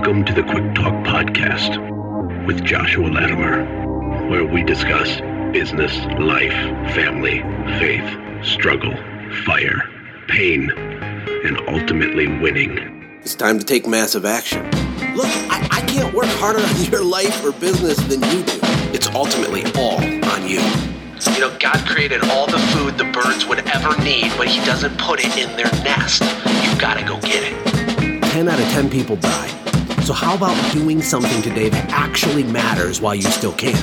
Welcome to the Quick Talk Podcast with Joshua Latimer, where we discuss business, life, family, faith, struggle, fire, pain, and ultimately winning. It's time to take massive action. Look, I can't work harder on your life or business than you do. It's ultimately all on you. You know, God created all the food the birds would ever need, but he doesn't put it in their nest. You've got to go get it. 10 out of 10 people die. So how about doing something today that actually matters while you still can?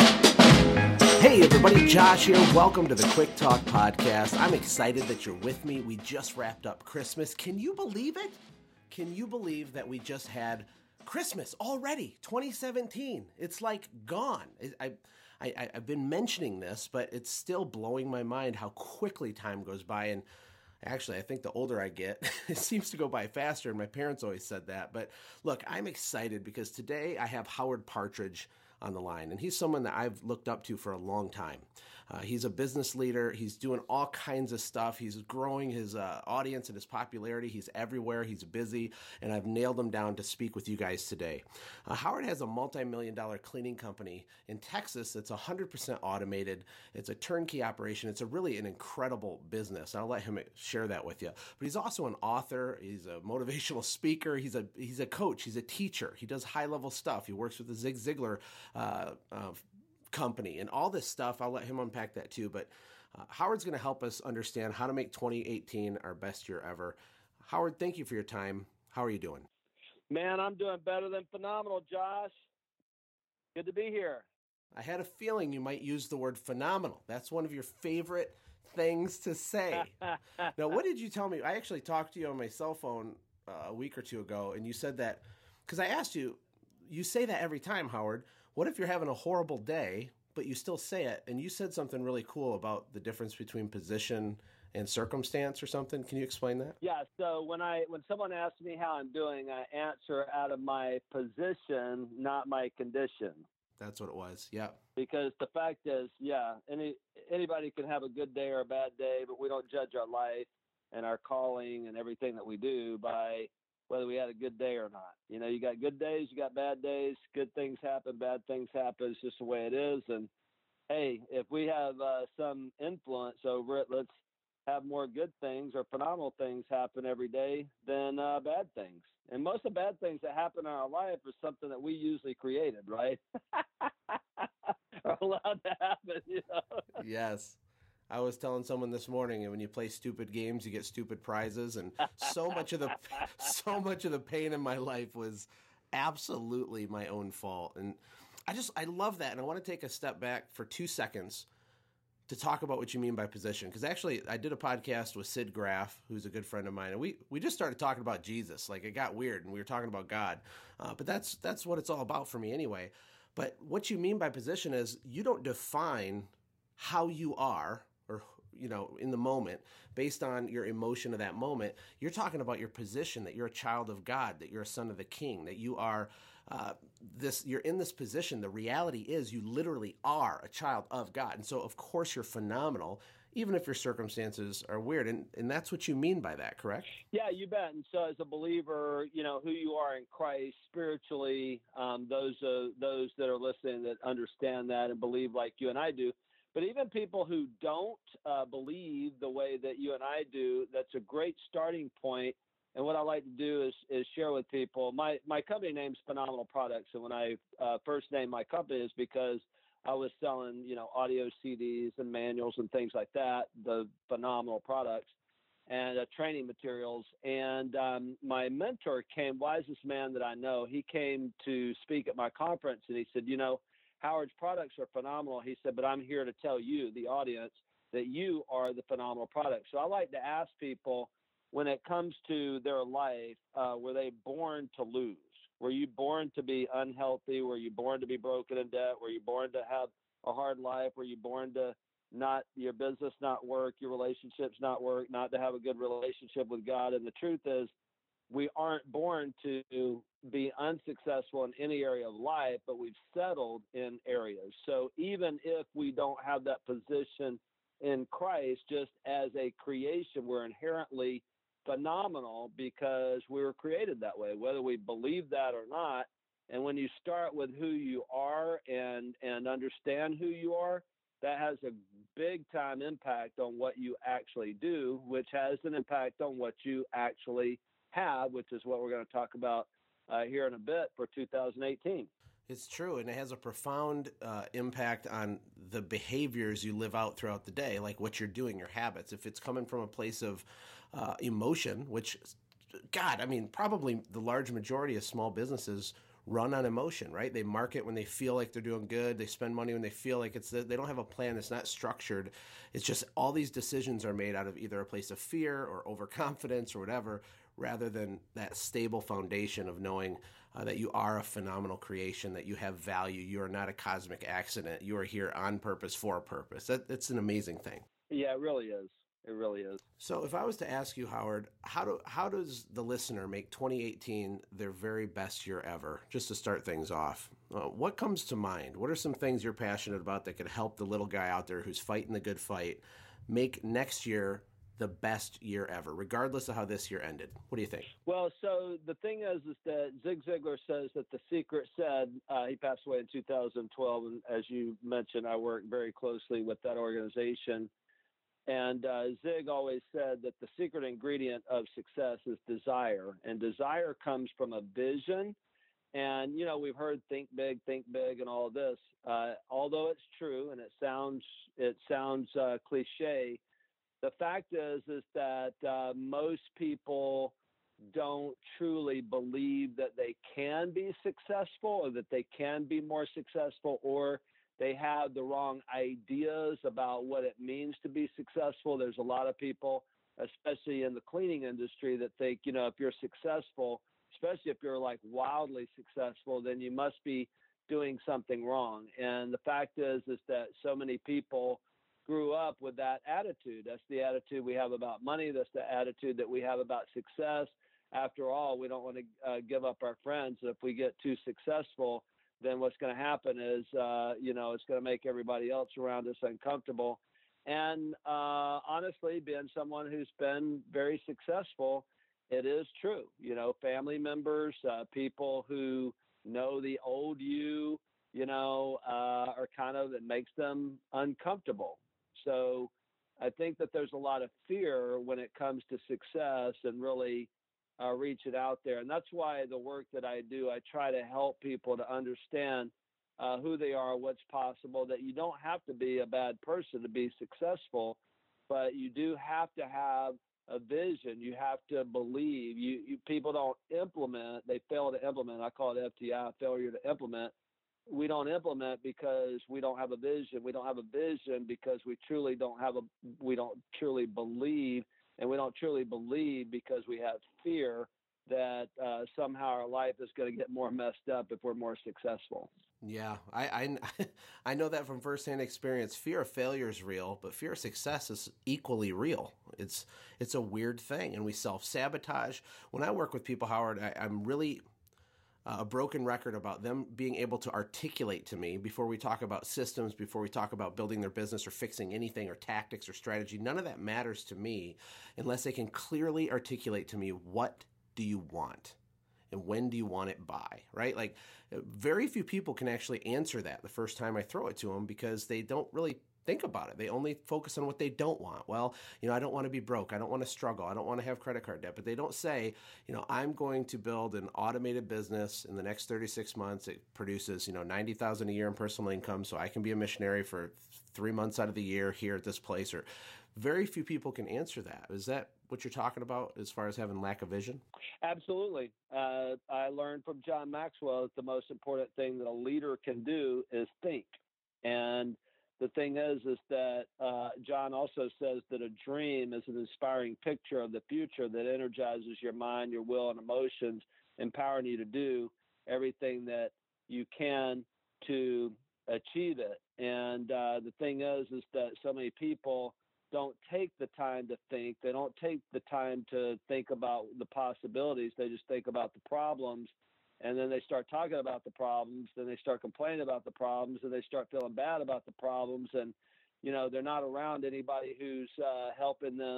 Hey everybody, Josh here. Welcome to the Quick Talk Podcast. I'm excited that you're with me. We just wrapped up Christmas. Can you believe it? Can you believe that we just had Christmas already? 2017. It's like gone. I've been mentioning this, but it's still blowing my mind how quickly time goes by. And actually, I think the older I get, it seems to go by faster, and my parents always said that. But look, I'm excited because today I have Howard Partridge on the line, and he's someone that I've looked up to for a long time. He's a business leader. He's doing all kinds of stuff. He's growing his audience and his popularity. He's everywhere. He's busy, and I've nailed him down to speak with you guys today. Howard has a multi-million-dollar cleaning company in Texas that's 100% automated. It's a turnkey operation. It's really an incredible business. I'll let him share that with you. But he's also an author. He's a motivational speaker. He's a coach. He's a teacher. He does high-level stuff. He works with the Zig Ziglar company and all this stuff. I'll let him unpack that too. But Howard's going to help us understand how to make 2018 our best year ever. Howard, thank you for your time. How are you doing? Man, I'm doing better than phenomenal, Josh. Good to be here. I had a feeling you might use the word phenomenal. That's one of your favorite things to say. Now, what did you tell me? I actually talked to you on my cell phone a week or two ago, and you said that, because I asked you, you say that every time, Howard. What if you're having a horrible day, but you still say it? And you said something really cool about the difference between position and circumstance or something. Can you explain that? Yeah. So when someone asks me how I'm doing, I answer out of my position, not my condition. That's what it was. Yeah. Because the fact is, anybody can have a good day or a bad day, but we don't judge our life and our calling and everything that we do by whether we had a good day or not. You know, you got good days, you got bad days, good things happen, bad things happen. It's just the way it is. And hey, if we have some influence over it, let's have more good things or phenomenal things happen every day than bad things. And most of the bad things that happen in our life are something that we usually created, right? Are allowed to happen, you know? Yes. I was telling someone this morning, and when you play stupid games, you get stupid prizes. And so much of the pain in my life was absolutely my own fault. And I love that. And I want to take a step back for 2 seconds to talk about what you mean by position. Because actually, I did a podcast with Sid Graff, who's a good friend of mine. And we just started talking about Jesus. Like, it got weird, and we were talking about God. But that's what it's all about for me anyway. But what you mean by position is you don't define how you are, or, you know, in the moment, based on your emotion of that moment. You're talking about your position, that you're a child of God, that you're a son of the King, that you are you're in this position. The reality is you literally are a child of God. And so, of course, you're phenomenal, even if your circumstances are weird. And that's what you mean by that, correct? Yeah, you bet. And so as a believer, you know, who you are in Christ spiritually, those that are listening that understand that and believe like you and I do. But even people who don't believe the way that you and I do, that's a great starting point. And what I like to do is share with people. My company name's Phenomenal Products. And when I first named my company is because I was selling, you know, audio CDs and manuals and things like that, the Phenomenal Products and training materials. And my mentor came, wisest man that I know, he came to speak at my conference, and he said, you know, Howard's products are phenomenal. He said, but I'm here to tell you, the audience, that you are the phenomenal product. So I like to ask people, when it comes to their life, were they born to lose? Were you born to be unhealthy? Were you born to be broken in debt? Were you born to have a hard life? Were you born to not your business not work, your relationships not work, not to have a good relationship with God? And the truth is, we aren't born to be unsuccessful in any area of life, but we've settled in areas. So even if we don't have that position in Christ, just as a creation, we're inherently phenomenal because we were created that way, whether we believe that or not. And when you start with who you are and understand who you are, that has a big time impact on what you actually do, which has an impact on what you actually have, which is what we're going to talk about here in a bit for 2018. It's true, and it has a profound impact on the behaviors you live out throughout the day, like what you're doing, your habits. If it's coming from a place of emotion, which, God, I mean, probably the large majority of small businesses run on emotion, right? They market when they feel like they're doing good. They spend money when they feel like they don't have a plan. It's not structured. It's just all these decisions are made out of either a place of fear or overconfidence or whatever, rather than that stable foundation of knowing that you are a phenomenal creation, that you have value. You are not a cosmic accident. You are here on purpose, for a purpose. That's an amazing thing. Yeah, it really is. It really is. So if I was to ask you, Howard, how does the listener make 2018 their very best year ever, just to start things off? What comes to mind? What are some things you're passionate about that could help the little guy out there who's fighting the good fight make next year the best year ever, regardless of how this year ended? What do you think? Well, so the thing is that Zig Ziglar says that The Secret said, he passed away in 2012, and as you mentioned, I work very closely with that organization. And Zig always said that the secret ingredient of success is desire, and desire comes from a vision. And, you know, we've heard think big, and all of this. Although it's true and it sounds cliche, the fact is that most people don't truly believe that they can be successful or that they can be more successful, or they have the wrong ideas about what it means to be successful. There's a lot of people, especially in the cleaning industry, that think, you know, if you're successful, especially if you're like wildly successful, then you must be doing something wrong. And the fact is that so many people grew up with that attitude. That's the attitude we have about money. That's the attitude that we have about success. After all, we don't want to give up our friends. If we get too successful, then what's going to happen is, it's going to make everybody else around us uncomfortable. And honestly, being someone who's been very successful, it is true. You know, family members, people who know the old you, are kind of, it makes them uncomfortable. So I think that there's a lot of fear when it comes to success and really reach it out there. And that's why the work that I do, I try to help people to understand who they are, what's possible, that you don't have to be a bad person to be successful, but you do have to have a vision. You have to believe. People don't implement. They fail to implement. I call it FTI, failure to implement. We don't implement because we don't have a vision. We don't have a vision because we don't truly believe. And we don't truly believe because we have fear that somehow our life is going to get more messed up if we're more successful. Yeah, I know that from firsthand experience. Fear of failure is real, but fear of success is equally real. It's a weird thing, and we self-sabotage. When I work with people, Howard, I'm really a broken record about them being able to articulate to me before we talk about systems, before we talk about building their business or fixing anything or tactics or strategy. None of that matters to me unless they can clearly articulate to me, what do you want? And when do you want it by, right? Like, very few people can actually answer that the first time I throw it to them because they don't really think about it. They only focus on what they don't want. Well, I don't want to be broke. I don't want to struggle. I don't want to have credit card debt. But they don't say, I'm going to build an automated business in the next 36 months. It produces, $90,000 a year in personal income, so I can be a missionary for 3 months out of the year here at this place. Or very few people can answer that. Is that what you're talking about as far as having lack of vision? Absolutely. I learned from John Maxwell that the most important thing that a leader can do is think. And the thing is that John also says that a dream is an inspiring picture of the future that energizes your mind, your will, and emotions, empowering you to do everything that you can to achieve it. And the thing is that so many people don't take the time to think. They don't take the time to think about the possibilities. They just think about the problems. And then they start talking about the problems, then they start complaining about the problems, and they start feeling bad about the problems. And, they're not around anybody who's helping them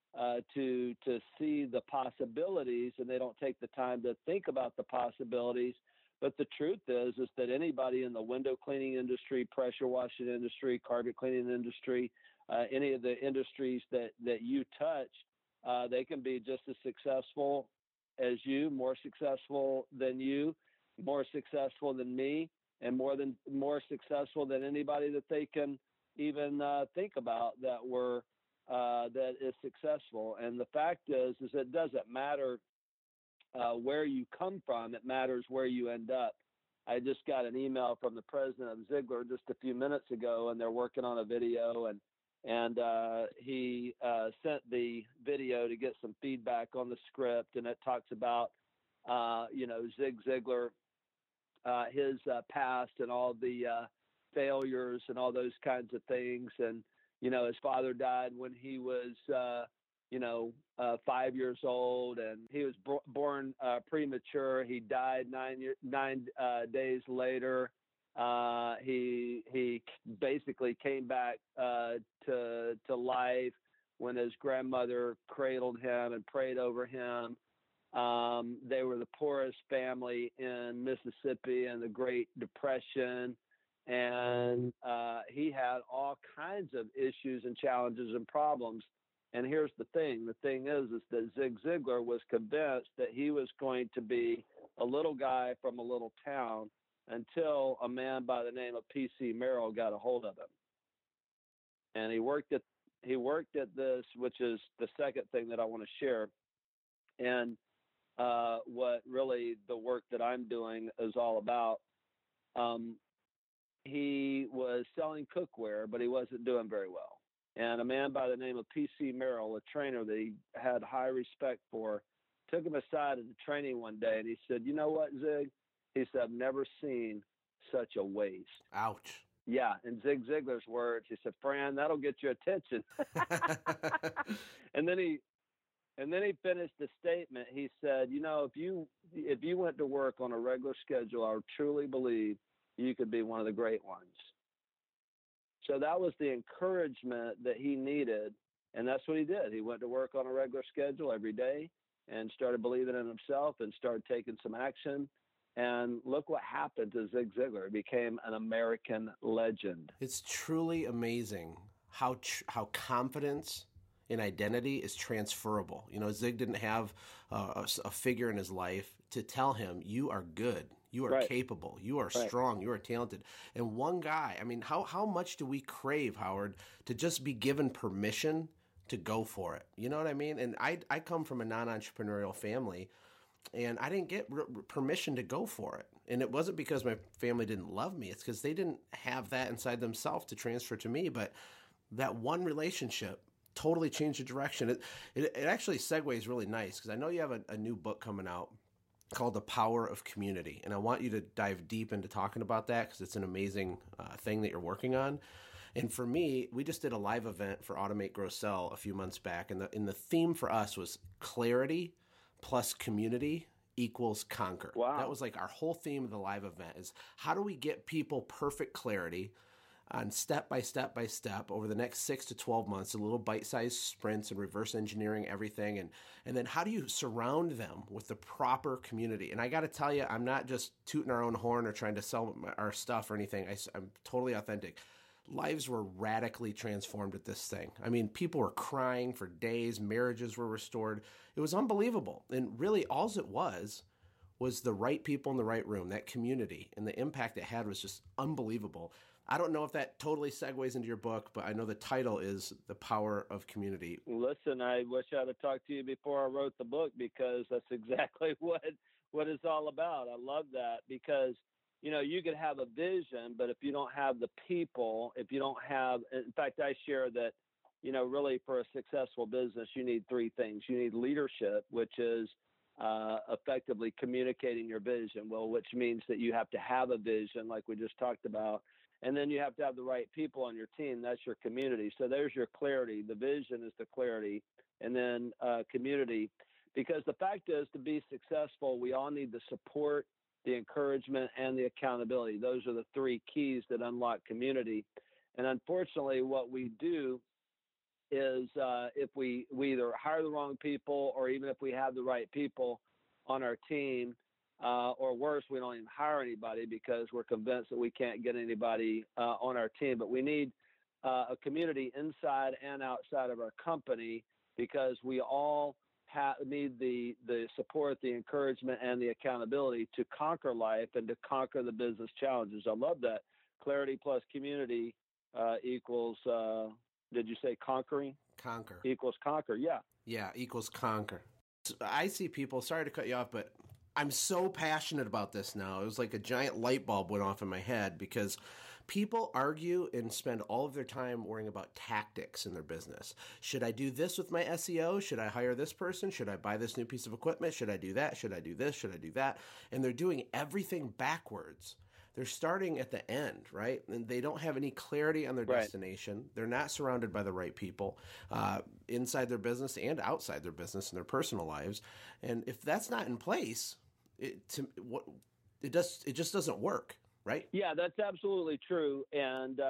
to see the possibilities, and they don't take the time to think about the possibilities. But the truth is that anybody in the window cleaning industry, pressure washing industry, carpet cleaning industry, any of the industries that you touch, they can be just as successful as you, more successful than you, more successful than me, and more successful than anybody that they can even think about that is successful. And the fact is it doesn't matter where you come from, it matters where you end up. I just got an email from the president of Ziglar just a few minutes ago, and they're working on a video, and he sent the video to get some feedback on the script, and it talks about Zig Ziglar, his past and all the failures and all those kinds of things. And his father died when he was 5 years old, and he was born premature. He died 9 days later. He basically came back to life when his grandmother cradled him and prayed over him. They were the poorest family in Mississippi in the Great Depression, and he had all kinds of issues and challenges and problems. And here's the thing. The thing is that Zig Ziglar was convinced that he was going to be a little guy from a little town until a man by the name of P.C. Merrill got a hold of him. And he worked at this, which is the second thing that I want to share. And what really the work that I'm doing is all about. He was selling cookware, but he wasn't doing very well. And a man by the name of P.C. Merrill, a trainer that he had high respect for, took him aside at the training one day, and he said, "You know what, Zig?" He said, "I've never seen such a waste." Ouch. Yeah, in Zig Ziglar's words, he said, "Fran, that'll get your attention." And then he finished the statement. He said, "If you went to work on a regular schedule, I truly believe you could be one of the great ones." So that was the encouragement that he needed, and that's what he did. He went to work on a regular schedule every day and started believing in himself and started taking some action. And look what happened to Zig Ziglar. He became an American legend. It's truly amazing how confidence in identity is transferable. Zig didn't have a figure in his life to tell him, "You are good. You are capable. You are strong. You are talented." And one guy, how much do we crave, Howard, to just be given permission to go for it? You know what I mean? And I come from a non-entrepreneurial family, and I didn't get permission to go for it. And it wasn't because my family didn't love me. It's because they didn't have that inside themselves to transfer to me. But that one relationship totally changed the direction. It actually segues really nice, because I know you have a new book coming out called The Power of Community. And I want you to dive deep into talking about that, because it's an amazing thing that you're working on. And for me, we just did a live event for Automate, Grow, Sell a few months back. And the theme for us was clarity plus community equals conquer. Wow. That was like our whole theme of the live event, is how do we get people perfect clarity on step by step by step over the next 6 to 12 months, a little bite-sized sprints and reverse engineering everything. And then how do you surround them with the proper community? And I got to tell you, I'm not just tooting our own horn or trying to sell our stuff or anything. I'm totally authentic. Lives were radically transformed at this thing. People were crying for days. Marriages were restored. It was unbelievable. And really all it was the right people in the right room, that community, and the impact it had was just unbelievable. I don't know if that totally segues into your book, but I know the title is The Power of Community. Listen, I wish I'd have talked to you before I wrote the book, because that's exactly what it's all about. I love that, because, you could have a vision, but if you don't have the people, in fact, I share that, really for a successful business, you need three things. You need leadership, which is effectively communicating your vision, which means that you have to have a vision, like we just talked about. And then you have to have the right people on your team. That's your community. So there's your clarity. The vision is the clarity, and then community. Because the fact is, to be successful, we all need the support, the encouragement, and the accountability. Those are the three keys that unlock community. And unfortunately, what we do is if we either hire the wrong people, or even if we have the right people on our team, or worse, we don't even hire anybody because we're convinced that we can't get anybody on our team. But we need a community inside and outside of our company, because we all need the support, the encouragement, and the accountability to conquer life and to conquer the business challenges. I love that. Clarity plus community equals, did you say conquering? Conquer. Equals conquer, yeah. Yeah, equals conquer. I see people, sorry to cut you off, but I'm so passionate about this now. It was like a giant light bulb went off in my head, because people argue and spend all of their time worrying about tactics in their business. Should I do this with my SEO? Should I hire this person? Should I buy this new piece of equipment? Should I do that? Should I do this? Should I do that? And they're doing everything backwards. They're starting at the end, right? And they don't have any clarity on their destination. They're not surrounded by the right people inside their business and outside their business in their personal lives. And if that's not in place, it just doesn't work, right? Yeah, that's absolutely true. And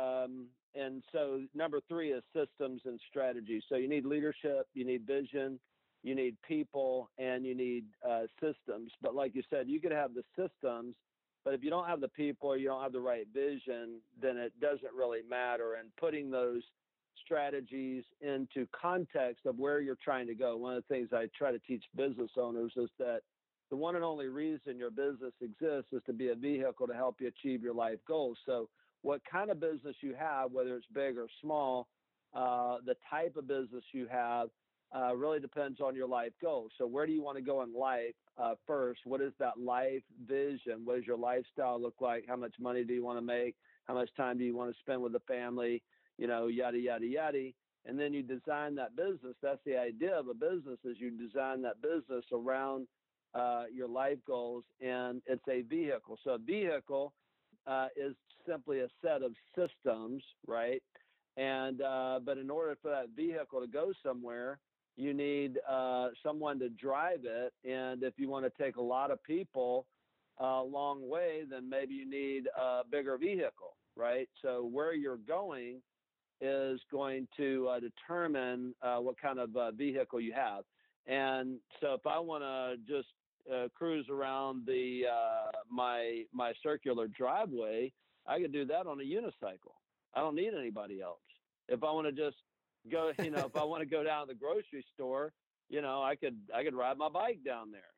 so number 3 is systems and strategy. So you need leadership, you need vision, you need people, and you need systems. But like you said, you could have the systems, but if you don't have the people or you don't have the right vision, then it doesn't really matter. And putting those strategies into context of where you're trying to go. One of the things I try to teach business owners is that the one and only reason your business exists is to be a vehicle to help you achieve your life goals. So what kind of business you have, whether it's big or small, the type of business you have really depends on your life goals. So where do you want to go in life? First, what is that life vision? What does your lifestyle look like? How much money do you want to make? How much time do you want to spend with the family? Yada, yada, yada. And then you design that business. That's the idea of a business, is you design that business around your life goals, and it's a vehicle. So a vehicle is simply a set of systems, right? And but in order for that vehicle to go somewhere, you need someone to drive it. And if you want to take a lot of people a long way, then maybe you need a bigger vehicle, right? So where you're going is going to determine what kind of vehicle you have. And so if I want to just cruise around my circular driveway, I could do that on a unicycle. I don't need anybody else. If I want to just go, if I want to go down to the grocery store, I could ride my bike down there.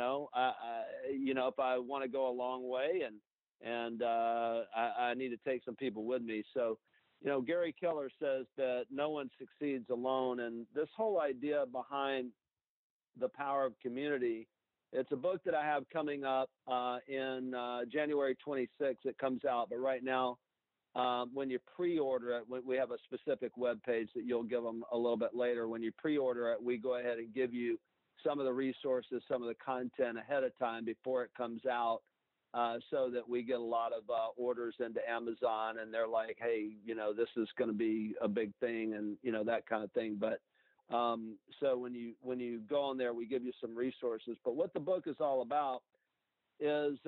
If I want to go a long way and I need to take some people with me. So, Gary Keller says that no one succeeds alone. And this whole idea behind the power of community, it's a book that I have coming up in January 26th. It comes out, but right now, when you pre-order it, we have a specific web page that you'll give them a little bit later. When you pre-order it, we go ahead and give you some of the resources, some of the content ahead of time before it comes out, so that we get a lot of orders into Amazon, and they're like, hey, this is going to be a big thing, and that kind of thing. But so when you go on there, we give you some resources. But what the book is all about is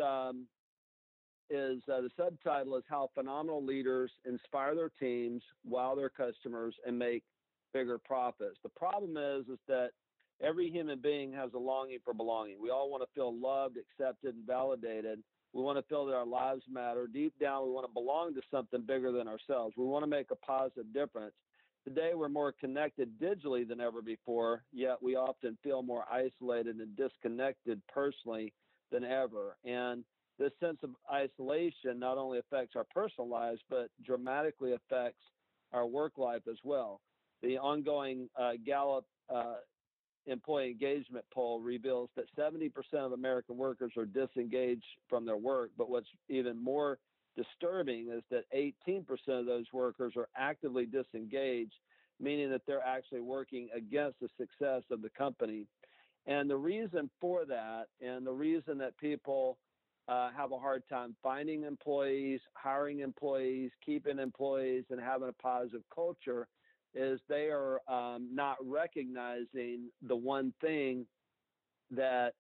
the subtitle is How Phenomenal Leaders Inspire Their Teams, Wow Their Customers, and Make Bigger Profits. The problem is that every human being has a longing for belonging. We all want to feel loved, accepted, and validated. We want to feel that our lives matter. Deep down, we want to belong to something bigger than ourselves. We want to make a positive difference. Today, we're more connected digitally than ever before, yet we often feel more isolated and disconnected personally than ever. And this sense of isolation not only affects our personal lives, but dramatically affects our work life as well. The ongoing Gallup employee engagement poll reveals that 70% of American workers are disengaged from their work. But what's even more disturbing is that 18% of those workers are actively disengaged, meaning that they're actually working against the success of the company. And the reason for that, and the reason that people have a hard time finding employees, hiring employees, keeping employees, and having a positive culture is they are not recognizing the one thing that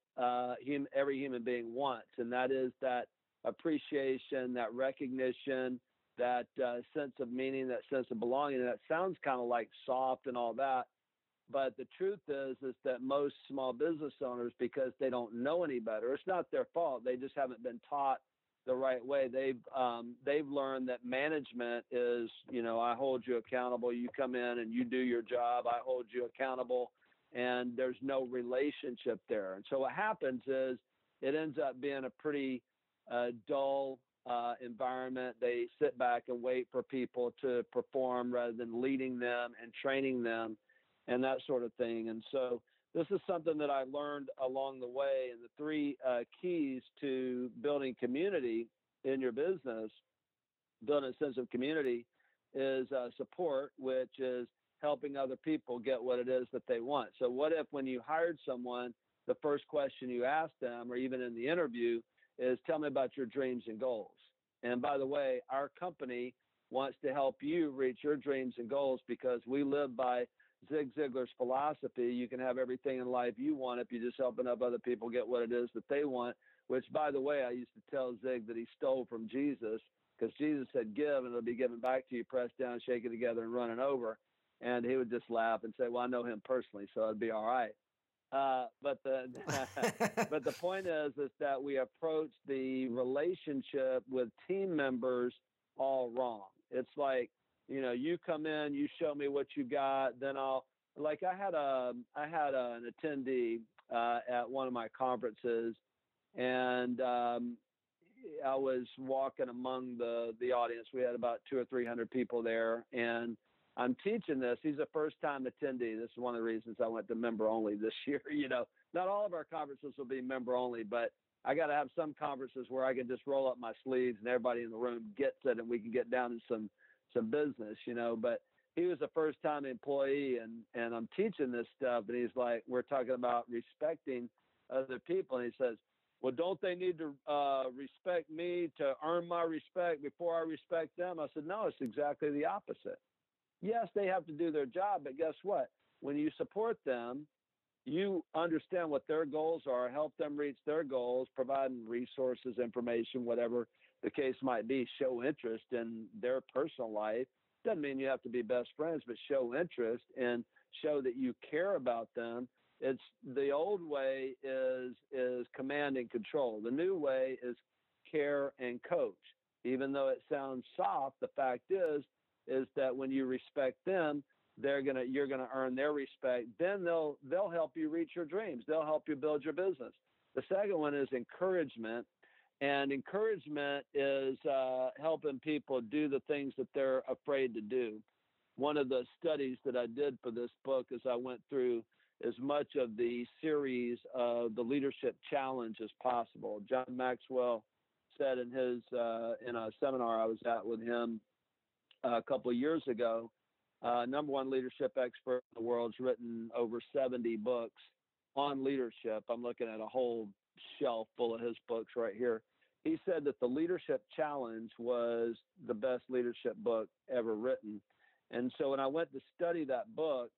every human being wants, and that is that appreciation, that recognition, that sense of meaning, that sense of belonging. And that sounds kind of like soft and all that. But the truth is that most small business owners, because they don't know any better, it's not their fault. They just haven't been taught the right way. They've learned that management is, I hold you accountable. You come in and you do your job. I hold you accountable, and there's no relationship there. And so what happens is it ends up being a pretty dull environment. They sit back and wait for people to perform rather than leading them and training them and that sort of thing. And so this is something that I learned along the way. And the three keys to building community in your business, building a sense of community, is support, which is helping other people get what it is that they want. So what if when you hired someone, the first question you ask them, or even in the interview, is tell me about your dreams and goals. And by the way, our company wants to help you reach your dreams and goals because we live by Zig Ziglar's philosophy. You can have everything in life you want if you just helping up other people get what it is that they want, which, by the way, I used to tell Zig that he stole from Jesus, because Jesus said, give and it'll be given back to you, pressed down, shaken together, and running over. And he would just laugh and say, well, I know him personally, so it'd be all right. But the point is that we approach the relationship with team members all wrong. It's like, you come in, you show me what you got, then I had an attendee at one of my conferences, and I was walking among the audience. We had about 200 or 300 people there, and I'm teaching this. He's a first-time attendee. This is one of the reasons I went to member only this year. Not all of our conferences will be member only, but I got to have some conferences where I can just roll up my sleeves and everybody in the room gets it, and we can get down to some business, but he was a first-time employee, and I'm teaching this stuff, and he's like, we're talking about respecting other people, and he says, well, don't they need to respect me to earn my respect before I respect them? I said, no, it's exactly the opposite. Yes, they have to do their job, but guess what? When you support them, you understand what their goals are, help them reach their goals, providing resources, information, whatever the case might be, show interest in their personal life. Doesn't mean you have to be best friends, but show interest and show that you care about them. It's the old way is command and control. The new way is care and coach. Even though it sounds soft, the fact is that when you respect them, you're gonna earn their respect. Then they'll help you reach your dreams. They'll help you build your business. The second one is encouragement. And encouragement is helping people do the things that they're afraid to do. One of the studies that I did for this book is I went through as much of the series of the Leadership Challenge as possible. John Maxwell said in a seminar I was at with him a couple of years ago, number one leadership expert in the world's written over 70 books on leadership. I'm looking at a whole shelf full of his books right here. He said that the Leadership Challenge was the best leadership book ever written. And so when I went to study that book,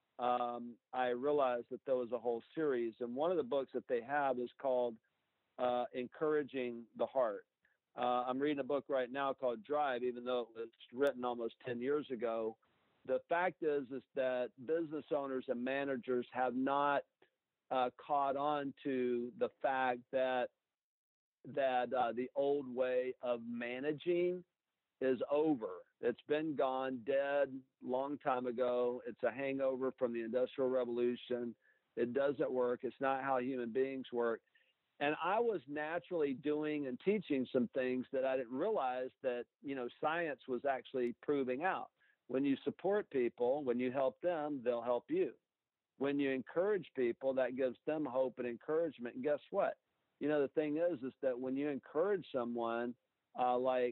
I realized that there was a whole series. And one of the books that they have is called Encouraging the Heart. I'm reading a book right now called Drive, even though it was written almost 10 years ago. The fact is that business owners and managers have not caught on to the fact that the old way of managing is over. It's been gone, dead, long time ago. It's a hangover from the Industrial Revolution. It doesn't work. It's not how human beings work. And I was naturally doing and teaching some things that I didn't realize that, science was actually proving out. When you support people, when you help them, they'll help you. When you encourage people, that gives them hope and encouragement. And guess what? The thing is that when you encourage someone, like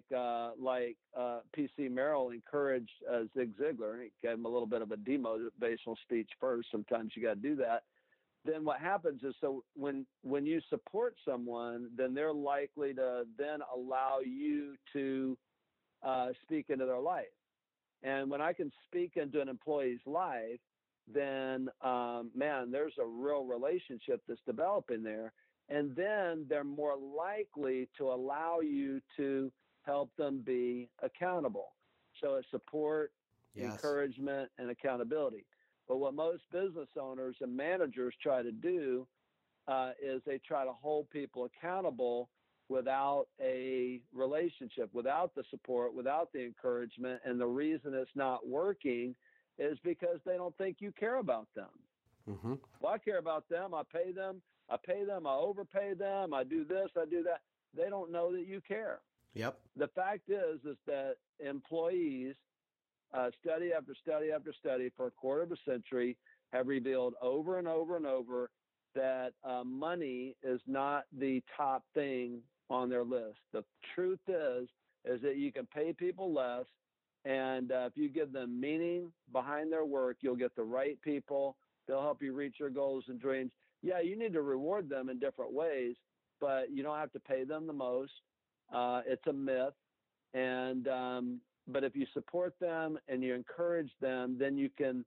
P.C. Merrill encouraged Zig Ziglar, he gave him a little bit of a demotivational speech first. Sometimes you got to do that. Then what happens is, so when you support someone, then they're likely to then allow you to speak into their life. And when I can speak into an employee's life, then, there's a real relationship that's developing there. And then they're more likely to allow you to help them be accountable. So it's support, Yes. encouragement, and accountability. But what most business owners and managers try to do is they try to hold people accountable without a relationship, without the support, without the encouragement. And the reason it's not working is because they don't think you care about them. Mm-hmm. Well, I care about them. I pay them. I overpay them. I do this, I do that. They don't know that you care. Yep. The fact is that employees, study after study after study for a quarter of a century, have revealed over and over and over that money is not the top thing on their list. The truth is that you can pay people less, and if you give them meaning behind their work, you'll get the right people. They'll help you reach your goals and dreams. Yeah, you need to reward them in different ways, but you don't have to pay them the most. It's a myth. And but if you support them and you encourage them, then you can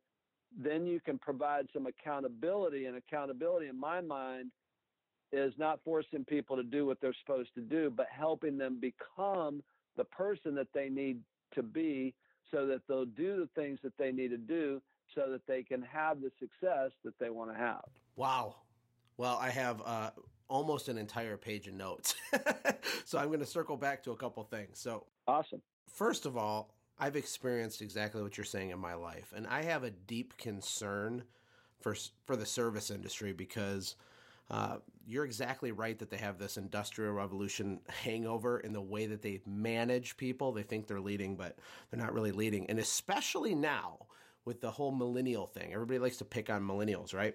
provide some accountability. And accountability, in my mind, is not forcing people to do what they're supposed to do, but helping them become the person that they need to be, so that they'll do the things that they need to do, so that they can have the success that they want to have. Wow. Well, I have almost an entire page of notes. So I'm going to circle back to a couple things. So Awesome. First of all, I've experienced exactly what you're saying in my life. And I have a deep concern for the service industry, because you're exactly right that they have this Industrial Revolution hangover in the way that they manage people. They think they're leading, but they're not really leading. And especially now with the whole millennial thing, everybody likes to pick on millennials, right?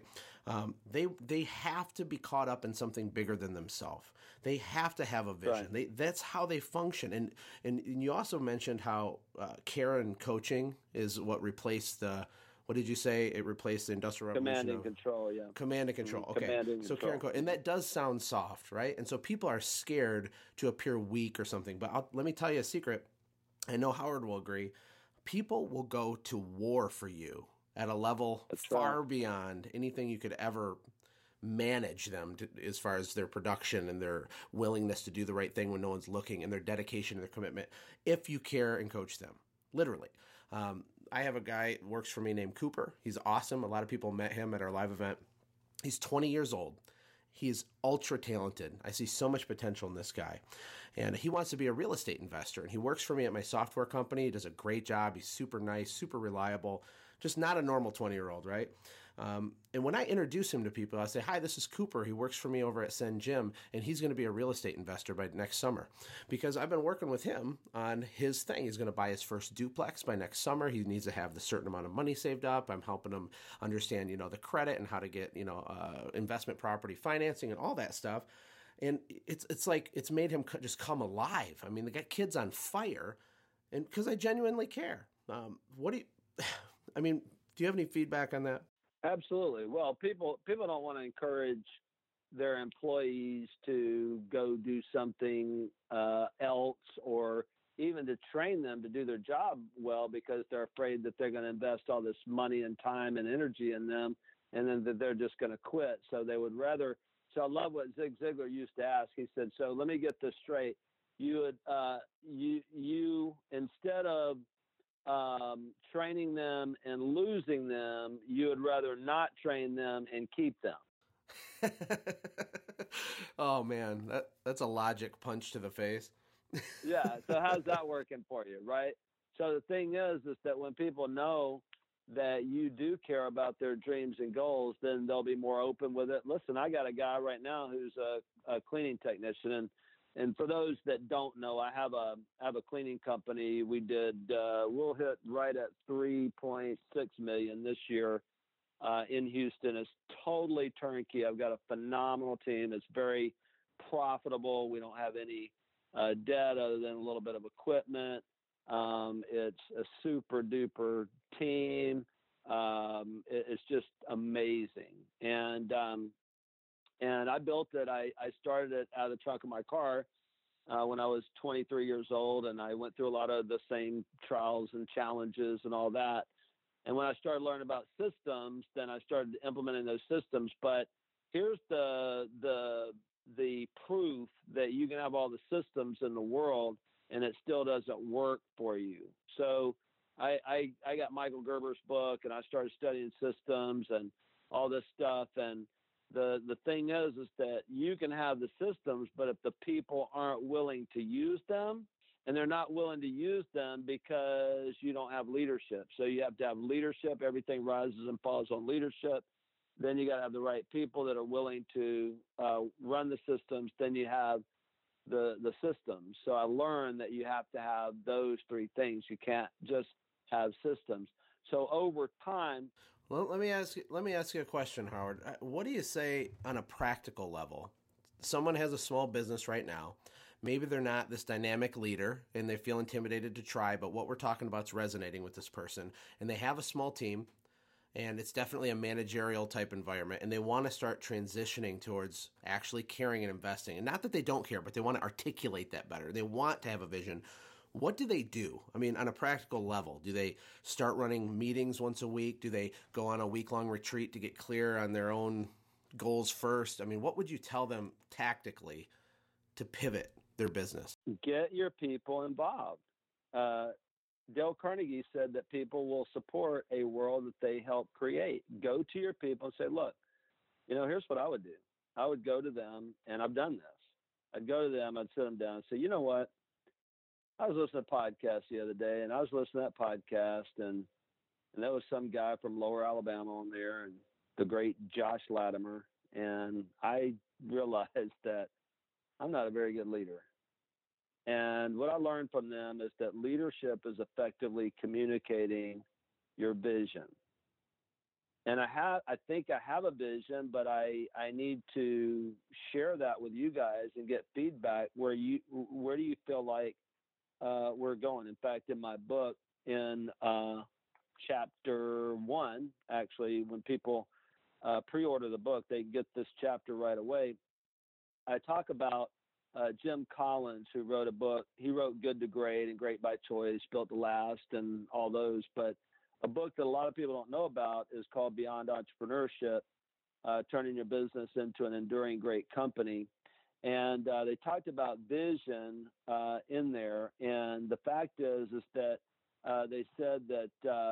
They have to be caught up in something bigger than themselves. They have to have a vision. Right. That's how they function. And you also mentioned how care and coaching is what replaced the. What did you say? It replaced the Industrial Revolution. Command and control, yeah. Command and control. Okay. Command and so control. care and control. And that does sound soft, right? And so people are scared to appear weak or something. But let me tell you a secret. I know Howard will agree. People will go to war for you at a level far beyond anything you could ever manage them to, as far as their production and their willingness to do the right thing when no one's looking, and their dedication and their commitment, if you care and coach them. Literally. I have a guy who works for me named Cooper. He's awesome. A lot of people met him at our live event. He's 20 years old. He's ultra talented. I see so much potential in this guy. And he wants to be a real estate investor. And he works for me at my software company. He does a great job. He's super nice, super reliable. Just not a normal 20-year-old, right? And when I introduce him to people, I say, hi, this is Cooper. He works for me over at Send Gym, and he's going to be a real estate investor by next summer. Because I've been working with him on his thing. He's going to buy his first duplex by next summer. He needs to have the certain amount of money saved up. I'm helping him understand, the credit and how to get, investment property financing and all that stuff. And it's like it's made him just come alive. I mean, they got kids on fire, and because I genuinely care. Do you have any feedback on that? Absolutely. Well, people don't want to encourage their employees to go do something else, or even to train them to do their job well, because they're afraid that they're going to invest all this money and time and energy in them, and then that they're just going to quit. So they would rather. So I love what Zig Ziglar used to ask. He said, "So let me get this straight. You would you instead of training them and losing them, you would rather not train them and keep them." Oh man, that's a logic punch to the face. Yeah. So how's that working for you, right? So the thing is that when people know that you do care about their dreams and goals, then they'll be more open with it. Listen, I got a guy right now who's a cleaning technician, and for those that don't know, I have a cleaning company. We'll hit right at 3.6 million this year in Houston. It's totally turnkey. I've got a phenomenal team. It's very profitable. We don't have any debt other than a little bit of equipment. It's a super duper team. It's just amazing. And I built it. I started it out of the trunk of my car when I was 23 years old, and I went through a lot of the same trials and challenges and all that. And when I started learning about systems, then I started implementing those systems. But here's the proof that you can have all the systems in the world and it still doesn't work for you. So I got Michael Gerber's book, and I started studying systems and all this stuff. And the thing is that you can have the systems, but if the people aren't willing to use them, and they're not willing to use them because you don't have leadership. So you have to have leadership. Everything rises and falls on leadership. Then you got to have the right people that are willing to run the systems. Then you have the systems. So I learned that you have to have those three things. You can't just have systems. So over time. Well, let me ask you a question, Howard. What do you say on a practical level? Someone has a small business right now. Maybe they're not this dynamic leader and they feel intimidated to try, but what we're talking about is resonating with this person. And they have a small team, and it's definitely a managerial type environment, and they want to start transitioning towards actually caring and investing. And not that they don't care, but they want to articulate that better. They want to have a vision. What do they do? I mean, on a practical level, do they start running meetings once a week? Do they go on a week-long retreat to get clear on their own goals first? I mean, what would you tell them tactically to pivot their business? Get your people involved. Dale Carnegie said that people will support a world that they help create. Go to your people and say, look, here's what I would do. I would go to them, and I've done this. I'd go to them, I'd sit them down and say, you know what? I was listening to a podcast the other day, and I was listening to that podcast, and there was some guy from Lower Alabama on there, and the great Josh Latimer, and I realized that I'm not a very good leader. And what I learned from them is that leadership is effectively communicating your vision. And I think I have a vision, but I need to share that with you guys and get feedback. Where do you feel like we're going? In fact, in my book, in chapter 1, actually, when people pre-order the book, they get this chapter right away. I talk about Jim Collins, who wrote a book. He wrote Good to Great and Great by Choice, Built to Last, and all those. But a book that a lot of people don't know about is called Beyond Entrepreneurship, Turning Your Business into an Enduring Great Company. And they talked about vision in there. And the fact is that they said that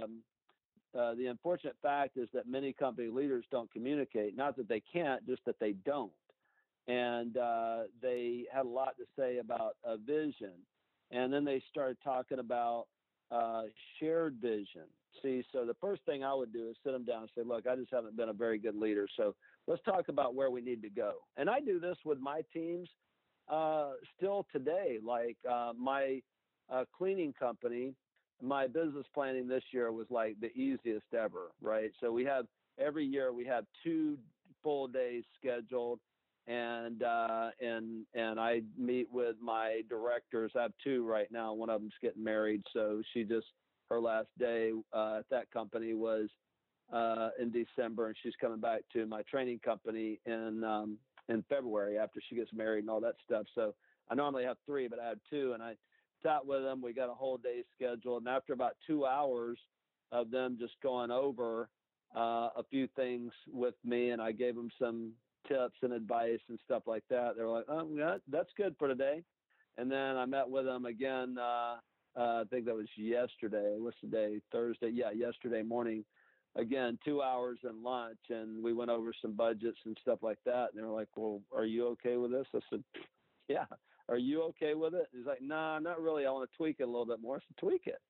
the unfortunate fact is that many company leaders don't communicate. Not that they can't, just that they don't. And they had a lot to say about a vision. And then they started talking about shared vision. See, so the first thing I would do is sit them down and say, look, I just haven't been a very good leader. So let's talk about where we need to go. And I do this with my teams still today. Like my cleaning company, my business planning this year was like the easiest ever, right? So every year we have 2 full days scheduled. And I meet with my directors. I have 2 right now. One of them's getting married, so her last day at that company was in December, and she's coming back to my training company in February after she gets married and all that stuff. So I normally have 3, but I have 2, and I sat with them. We got a whole day scheduled, and after about 2 hours of them just going over a few things with me, and I gave them some tips and advice and stuff like that. They were like, oh, yeah, that's good for today. And then I met with them again. I think that was yesterday. What's the day? Thursday. Yeah. Yesterday morning, again, 2 hours and lunch. And we went over some budgets and stuff like that. And they were like, well, are you okay with this? I said, yeah. Are you okay with it? He's like, nah, not really. I want to tweak it a little bit more. So tweak it,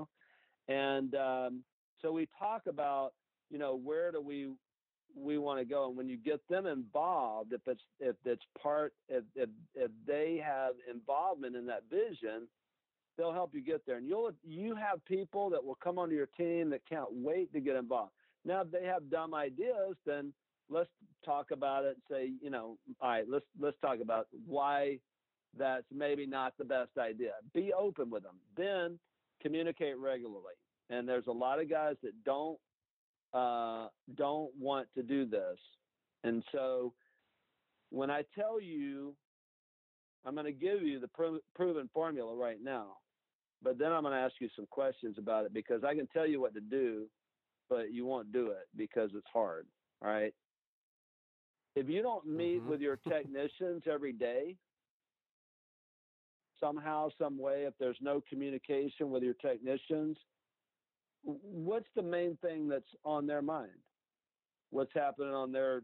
And so we talk about, where do we want to go, and when you get them involved, if they have involvement in that vision, they'll help you get there. And you have people that will come onto your team that can't wait to get involved. Now, if they have dumb ideas, then let's talk about it and say, all right, let's talk about why that's maybe not the best idea. Be open with them. Then communicate regularly. And there's a lot of guys that don't want to do this. And so when I tell you, I'm going to give you the proven formula right now, but then I'm going to ask you some questions about it, because I can tell you what to do, but you won't do it because it's hard. All right. If you don't meet with your technicians every day, somehow, some way, if there's no communication with your technicians, what's the main thing that's on their mind? What's happening on their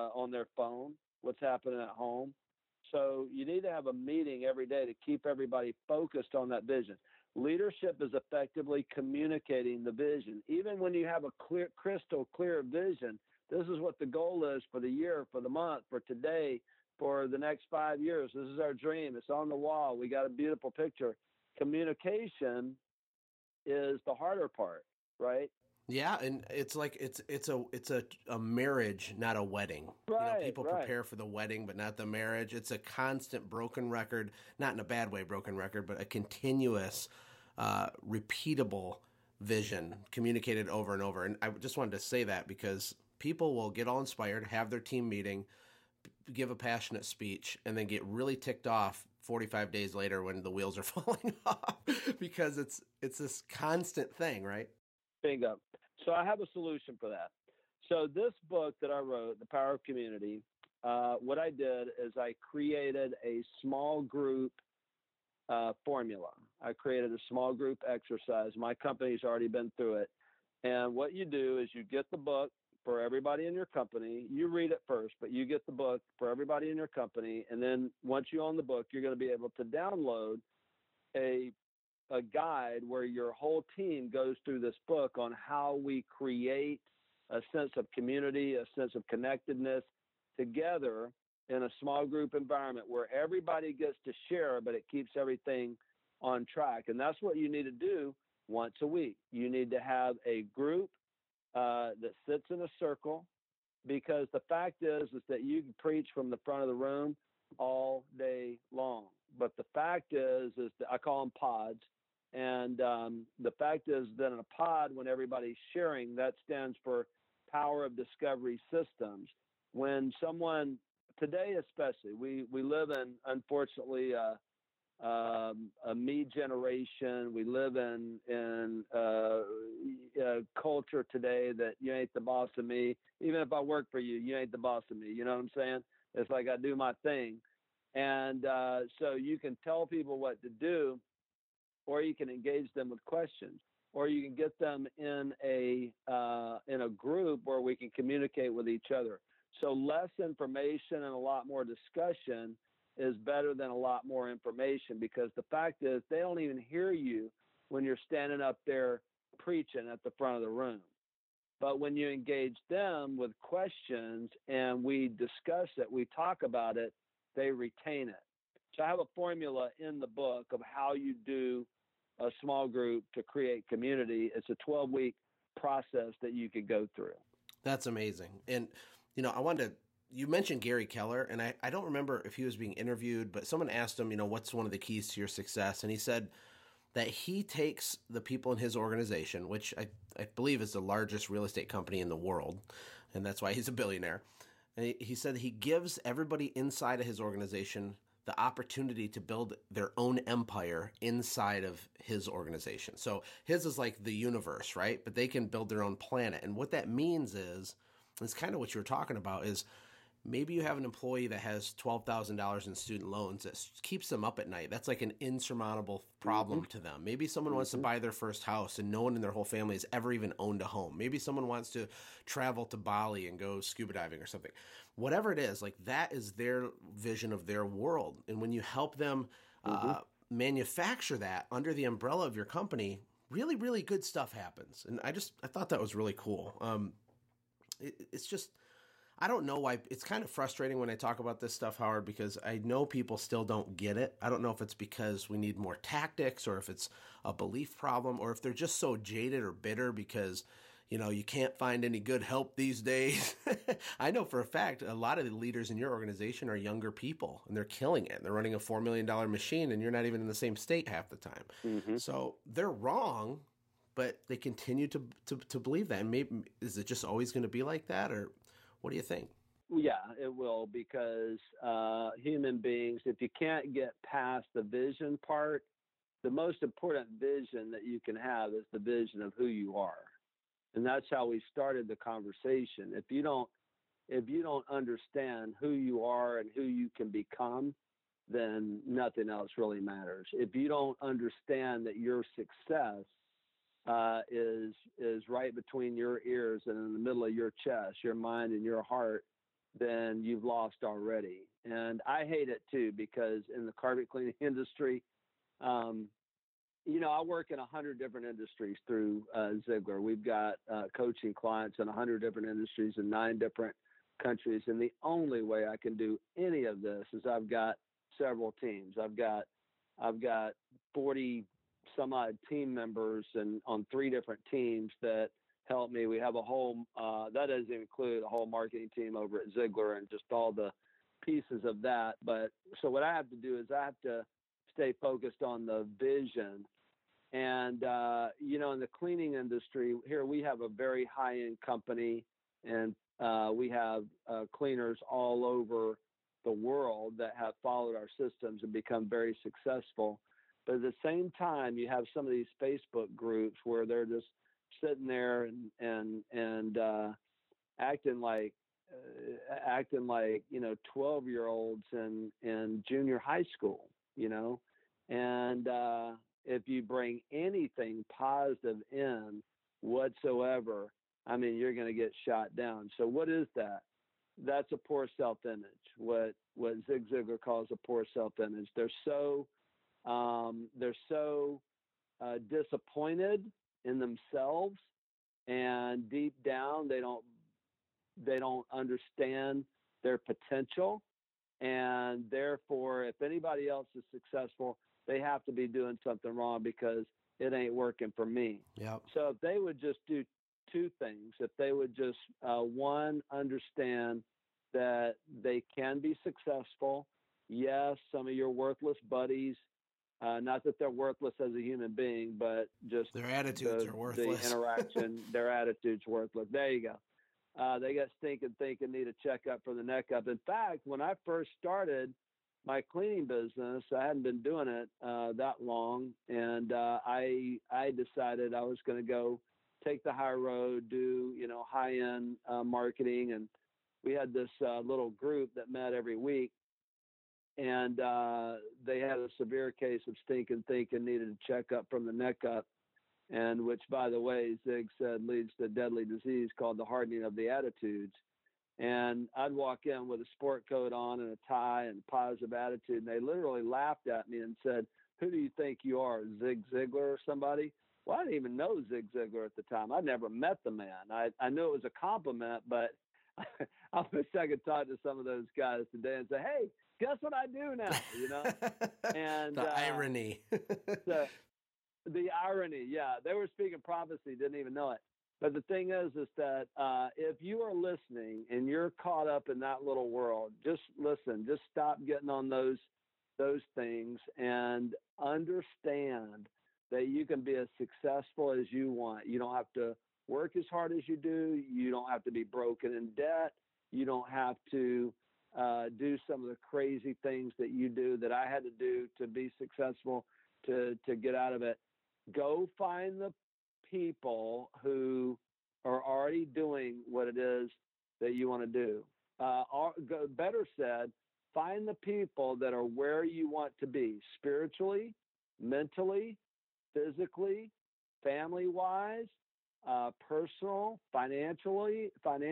phone? What's happening at home? So you need to have a meeting every day to keep everybody focused on that vision. Leadership is effectively communicating the vision. Even when you have a crystal clear vision, this is what the goal is for the year, for the month, for today, for the next 5 years. This is our dream. It's on the wall. We got a beautiful picture. Communication is the harder part, right? Yeah, and it's like it's a marriage, not a wedding. Right, People right. prepare for the wedding, but not the marriage. It's a constant broken record, not in a bad way, broken record, but a continuous, repeatable vision communicated over and over. And I just wanted to say that because people will get all inspired, have their team meeting, give a passionate speech, and then get really ticked off 45 days later when the wheels are falling off because it's this constant thing, right? Bingo. So I have a solution for that. So this book that I wrote, The Power of Community, what I did is I created a small group formula. I created a small group exercise. My company's already been through it. And what you do is you get the book for everybody in your company. You read it first, but you get the book for everybody in your company. And then once you own the book, you're going to be able to download a guide where your whole team goes through this book on how we create a sense of community, a sense of connectedness together in a small group environment where everybody gets to share, but it keeps everything on track. And that's what you need to do once a week. You need to have a group that sits in a circle, because the fact is that you can preach from the front of the room all day long. But the fact is that I call them pods. And the fact is that in a pod, when everybody's sharing, that stands for Power of Discovery Systems. When someone, today especially, we live in, unfortunately, a me generation. We live in a culture today that you ain't the boss of me. Even if I work for you, you ain't the boss of me. You know what I'm saying? It's like I do my thing. And so you can tell people what to do, or you can engage them with questions, or you can get them in a group where we can communicate with each other. So less information and a lot more discussion is better than a lot more information, because the fact is they don't even hear you when you're standing up there preaching at the front of the room. But when you engage them with questions and we discuss it, we talk about it, they retain it. So I have a formula in the book of how you do a small group to create community. It's a 12-week process that you could go through. That's amazing. And, you mentioned Gary Keller, and I don't remember if he was being interviewed, but someone asked him, what's one of the keys to your success? And he said that he takes the people in his organization, which I believe is the largest real estate company in the world, and that's why he's a billionaire. And he said he gives everybody inside of his organization the opportunity to build their own empire inside of his organization. So his is like the universe, right? But they can build their own planet. And what that means is, it's kind of what you were talking about, is maybe you have an employee that has $12,000 in student loans that keeps them up at night. That's like an insurmountable problem to them. Maybe someone wants to buy their first house and no one in their whole family has ever even owned a home. Maybe someone wants to travel to Bali and go scuba diving or something. Whatever it is, like that is their vision of their world. And when you help them manufacture that under the umbrella of your company, really, really good stuff happens. And I thought that was really cool. It's just, I don't know why. It's kind of frustrating when I talk about this stuff, Howard, because I know people still don't get it. I don't know if it's because we need more tactics or if it's a belief problem or if they're just so jaded or bitter because, you can't find any good help these days. I know for a fact a lot of the leaders in your organization are younger people and they're killing it. They're running a $4 million machine and you're not even in the same state half the time. So they're wrong, but they continue to believe that. And maybe, is it just always going to be like that, or what do you think? Yeah, it will, because human beings, if you can't get past the vision part, the most important vision that you can have is the vision of who you are. And that's how we started the conversation. If you don't understand who you are and who you can become, then nothing else really matters. If you don't understand that your success is right between your ears and in the middle of your chest, your mind and your heart, then you've lost already. And I hate it too, because in the carpet cleaning industry, I work in 100 different industries through Ziglar. We've got coaching clients in 100 different industries in 9 different countries. And the only way I can do any of this is I've got several teams. I've got 40 some odd team members and on 3 different teams that help me. We have a whole, that doesn't include a whole marketing team over at Ziglar and just all the pieces of that. But so what I have to do is I have to stay focused on the vision. And, in the cleaning industry here, we have a very high-end company, and we have cleaners all over the world that have followed our systems and become very successful. But at the same time, you have some of these Facebook groups where they're just sitting there and acting like 12-year-olds in junior high school, and if you bring anything positive in whatsoever, you're going to get shot down. So what is that? That's a poor self-image. What Zig Ziglar calls a poor self-image. They're so disappointed in themselves, and deep down they don't understand their potential, and therefore if anybody else is successful, they have to be doing something wrong because it ain't working for me. Yep. So if they would just do 2 things, if they would just one, understand that they can be successful. Yes, some of your worthless buddies, not that they're worthless as a human being, but just their attitudes are worthless. The interaction, their attitude's worthless. There you go. They got stinking thinking, need a checkup for the neck up. In fact, when I first started my cleaning business, I hadn't been doing it that long, and I decided I was going to go take the high road, do high-end marketing, and we had this little group that met every week, and they had a severe case of stinking thinking, needed a checkup from the neck up, and which, by the way, Zig said leads to a deadly disease called the hardening of the attitudes. And I'd walk in with a sport coat on and a tie and positive attitude, and they literally laughed at me and said, "Who do you think you are, Zig Ziglar or somebody?" Well, I didn't even know Zig Ziglar at the time. I'd never met the man. I knew it was a compliment, but I wish I could talk to some of those guys today and say, "Hey, guess what I do now?" And the irony. The irony, yeah. They were speaking prophecy, didn't even know it. But the thing is that if you are listening and you're caught up in that little world, just listen. Just stop getting on those things and understand that you can be as successful as you want. You don't have to work as hard as you do. You don't have to be broken in debt. You don't have to do some of the crazy things that you do that I had to do to be successful, to get out of it. Go find the people who are already doing what it is that you want to do. Better said, find the people that are where you want to be spiritually, mentally, physically, family-wise, personally, financially,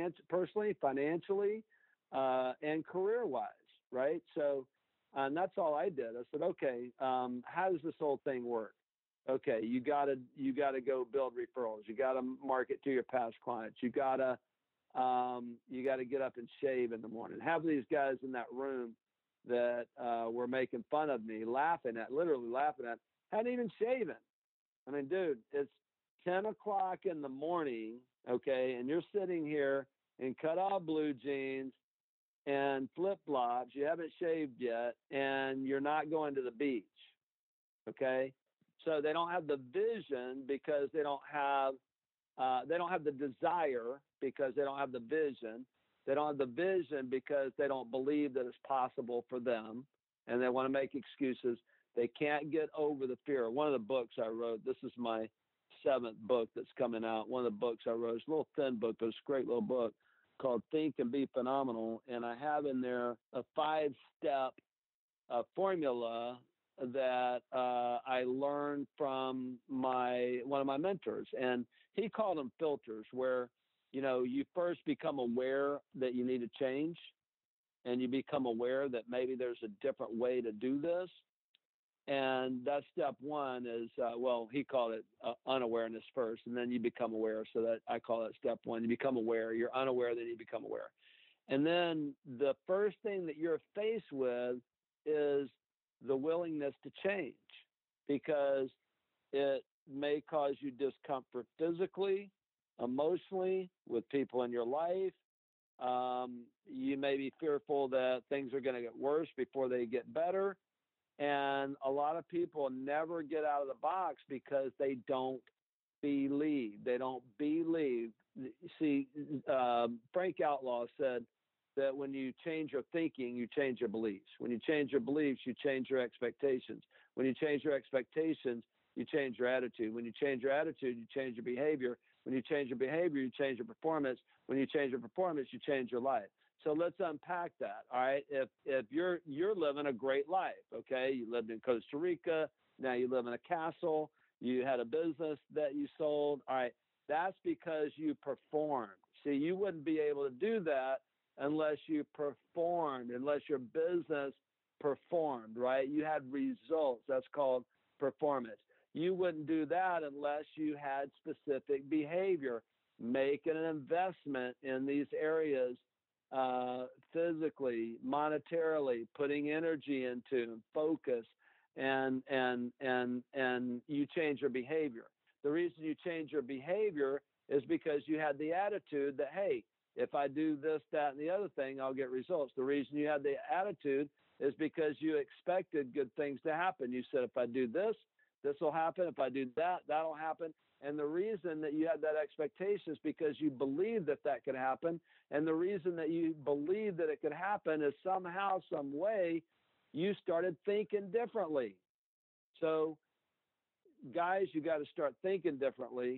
and career-wise, right? So, and that's all I did. I said, okay, how does this whole thing work? Okay, you gotta go build referrals. You gotta market to your past clients. You gotta get up and shave in the morning. Half of these guys in that room that were making fun of me, literally laughing at, hadn't even shaven. I mean, dude, it's 10 o'clock in the morning, okay, and you're sitting here in cut-off blue jeans and flip-flops. You haven't shaved yet, and you're not going to the beach, okay? So they don't have the vision because they don't have the desire because they don't have the vision. They don't have the vision because they don't believe that it's possible for them, and they want to make excuses. They can't get over the fear. One of the books I wrote, this is my 7th book that's coming out. One of the books I wrote, it's a little thin book, but it's a great little book called Think and Be Phenomenal. And I have in there a 5-step formula that I learned from one of my mentors, and he called them filters, where you first become aware that you need to change, and you become aware that maybe there's a different way to do this. And that's step one is, he called it unawareness first, and then you become aware. So that I call it step one. You become aware. You're unaware, then you become aware. And then the first thing that you're faced with is the willingness to change, because it may cause you discomfort physically, emotionally, with people in your life. You may be fearful that things are going to get worse before they get better. And a lot of people never get out of the box because they don't believe. They don't believe. See, Frank Outlaw said that when you change your thinking, you change your beliefs. When you change your beliefs, you change your expectations. When you change your expectations, you change your attitude. When you change your attitude, you change your behavior. When you change your behavior, you change your performance. When you change your performance, you change your life. So let's unpack that. All right. If you're living a great life, okay, you lived in Costa Rica, now you live in a castle, you had a business that you sold. All right. That's because you performed. See, you wouldn't be able to do that unless you performed, unless your business performed, right? You had results. That's called performance. You wouldn't do that unless you had specific behavior, making an investment in these areas, physically, monetarily, putting energy into focus, and you change your behavior. The reason you change your behavior is because you had the attitude that, hey, if I do this, that, and the other thing, I'll get results. The reason you had the attitude is because you expected good things to happen. You said, if I do this, this will happen. If I do that, that'll happen. And the reason that you had that expectation is because you believed that that could happen. And the reason that you believed that it could happen is somehow, some way, you started thinking differently. So, guys, you got to start thinking differently.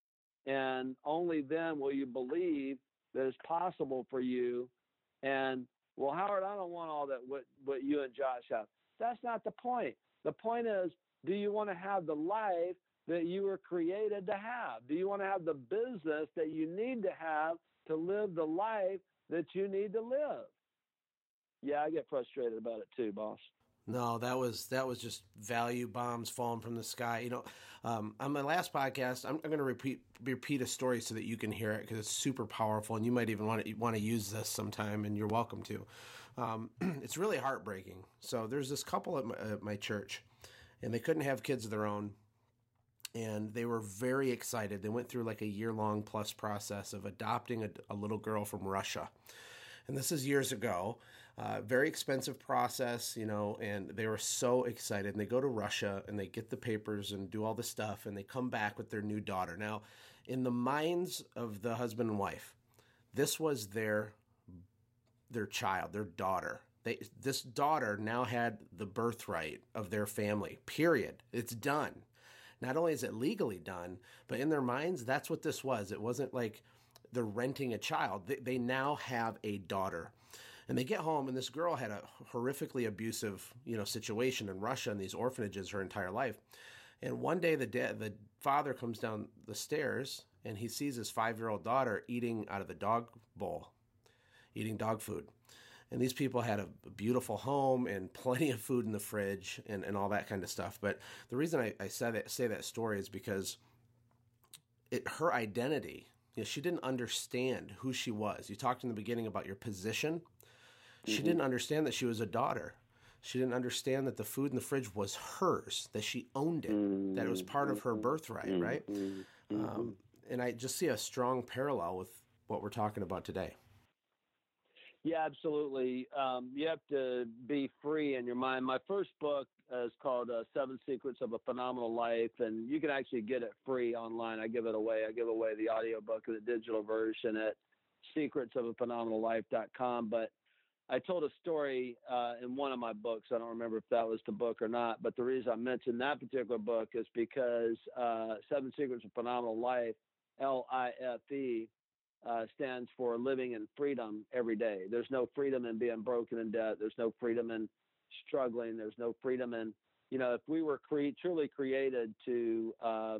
And only then will you believe that it's possible for you. And, well, Howard, I don't want all that what you and Josh have. That's not the point. The point is, do you want to have the life that you were created to have? Do you want to have the business that you need to have to live the life that you need to live? Yeah, I get frustrated about it too, boss. No, that was just value bombs falling from the sky. On my last podcast, I'm going to repeat a story so that you can hear it, because it's super powerful, and you might even want to use this sometime, and you're welcome to. It's really heartbreaking. So there's this couple at my church, and they couldn't have kids of their own, and they were very excited. They went through like a year-long plus process of adopting a little girl from Russia. And this is years ago, very expensive process, and they were so excited. And they go to Russia and they get the papers and do all the stuff, and they come back with their new daughter. Now, in the minds of the husband and wife, this was their child, their daughter. This daughter now had the birthright of their family, period. It's done. Not only is it legally done, but in their minds, that's what this was. It wasn't like they're renting a child. They now have a daughter. And they get home, and this girl had a horrifically abusive, situation in Russia in these orphanages her entire life. And one day the father comes down the stairs, and he sees his 5-year-old daughter eating out of the dog bowl, eating dog food. And these people had a beautiful home and plenty of food in the fridge and all that kind of stuff. But the reason I say that story is because her identity, she didn't understand who she was. You talked in the beginning about your position. She didn't understand that she was a daughter. She didn't understand that the food in the fridge was hers, that she owned it, that it was part of her birthright, right? And I just see a strong parallel with what we're talking about today. Yeah, absolutely. You have to be free in your mind. My first book is called 7 Secrets of a Phenomenal Life, and you can actually get it free online. I give it away. I give away the audiobook and the digital version at secretsofaphenomenallife.com. But I told a story in one of my books. I don't remember if that was the book or not, but the reason I mentioned that particular book is because 7 Secrets of Phenomenal Life, LIFE, stands for living in freedom every day. There's no freedom in being broken in debt. There's no freedom in struggling. There's no freedom. And, if we were truly created to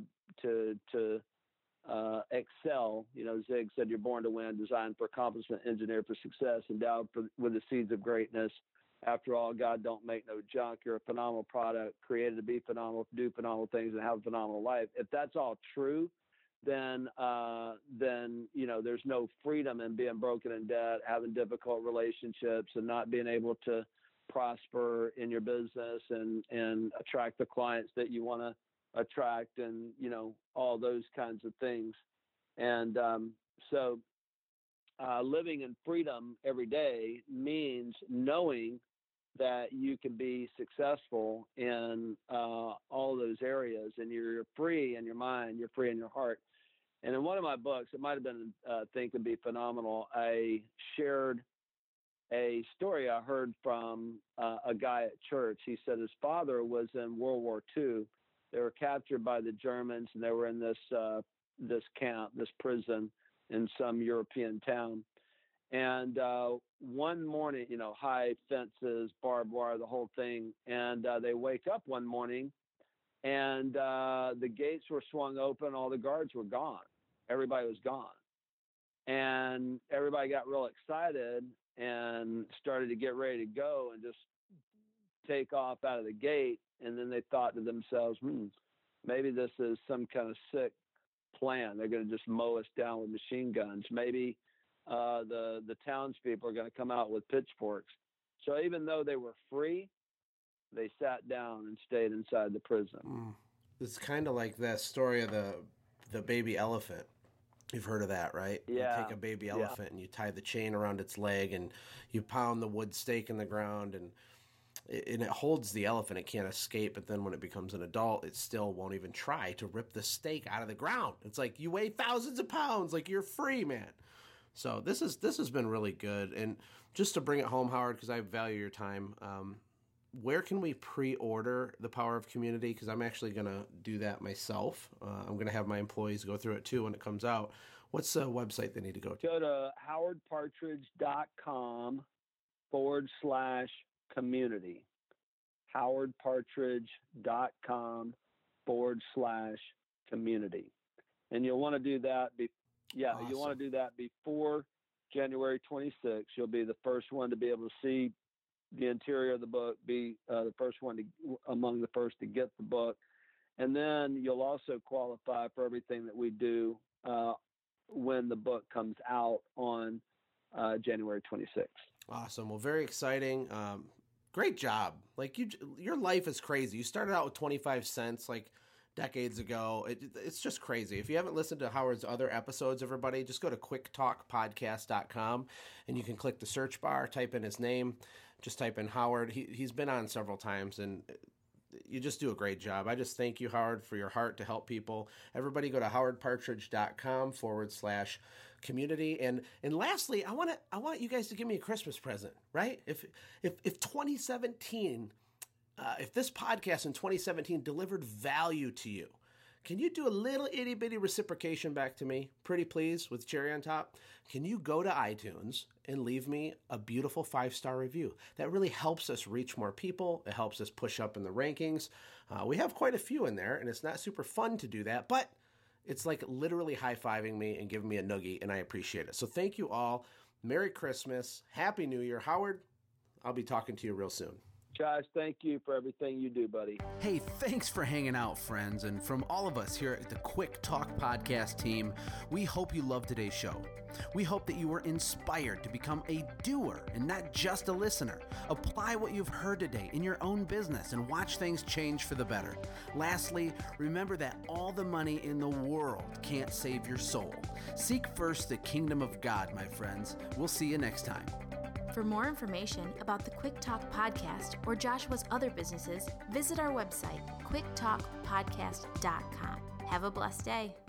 excel, Zig said, you're born to win, designed for accomplishment, engineered for success, endowed with the seeds of greatness. After all, God don't make no junk. You're a phenomenal product, created to be phenomenal, do phenomenal things, and have a phenomenal life. If that's all true, then there's no freedom in being broken in debt, having difficult relationships, and not being able to prosper in your business and attract the clients that you want to attract, and all those kinds of things. And so living in freedom every day means knowing that you can be successful in all those areas, and you're free in your mind, you're free in your heart. And in one of my books, it might have been Think and Be Phenomenal, I shared a story I heard from a guy at church. He said his father was in World War II. They were captured by the Germans, and they were in this camp, this prison in some European town. And one morning, high fences, barbed wire, the whole thing. And they wake up one morning, and the gates were swung open. All the guards were gone. Everybody was gone. And everybody got real excited and started to get ready to go and just take off out of the gate. And then they thought to themselves, maybe this is some kind of sick plan. They're going to just mow us down with machine guns. Maybe the townspeople are going to come out with pitchforks. So even though they were free, they sat down and stayed inside the prison. It's kind of like that story of the baby elephant. You've heard of that, right? Yeah. You take a baby elephant and you tie the chain around its leg and you pound the wood stake in the ground and it holds the elephant. It can't escape. But then when it becomes an adult, it still won't even try to rip the stake out of the ground. It's like, you weigh thousands of pounds. Like, you're free, man. So this has been really good. And just to bring it home, Howard, because I value your time, where can we pre-order The Power of Community? Because I'm actually going to do that myself. I'm going to have my employees go through it too when it comes out. What's the website they need to go to? Go to howardpartridge.com/community. howardpartridge.com/community. And you'll want to do that. Awesome. You'll want to do that before January 26th. You'll be the first one to be able to see the interior of the book, be the first one among the first to get the book. And then you'll also qualify for everything that we do when the book comes out on January 26th. Awesome. Well, very exciting. Great job. Like, your life is crazy. You started out with 25 cents, like, decades ago. It's just crazy. If you haven't listened to Howard's other episodes, everybody, just go to quicktalkpodcast.com and you can click the search bar, type in his name, just type in Howard. He's been on several times and you just do a great job. I just thank you, Howard, for your heart to help people. Everybody go to howardpartridge.com/community. And lastly, I want you guys to give me a Christmas present, right? If 2017, if this podcast in 2017 delivered value to you, can you do a little itty bitty reciprocation back to me? Pretty please, with cherry on top. Can you go to iTunes and leave me a beautiful 5-star review? That really helps us reach more people. It helps us push up in the rankings. We have quite a few in there, and it's not super fun to do that, but it's like literally high-fiving me and giving me a noogie, and I appreciate it. So thank you all. Merry Christmas. Happy New Year. Howard, I'll be talking to you real soon. Josh, thank you for everything you do, buddy. Hey, thanks for hanging out, friends. And from all of us here at the Quick Talk Podcast team, we hope you loved today's show. We hope that you were inspired to become a doer and not just a listener. Apply what you've heard today in your own business and watch things change for the better. Lastly, remember that all the money in the world can't save your soul. Seek first the kingdom of God, my friends. We'll see you next time. For more information about the Quick Talk Podcast or Joshua's other businesses, visit our website, quicktalkpodcast.com. Have a blessed day.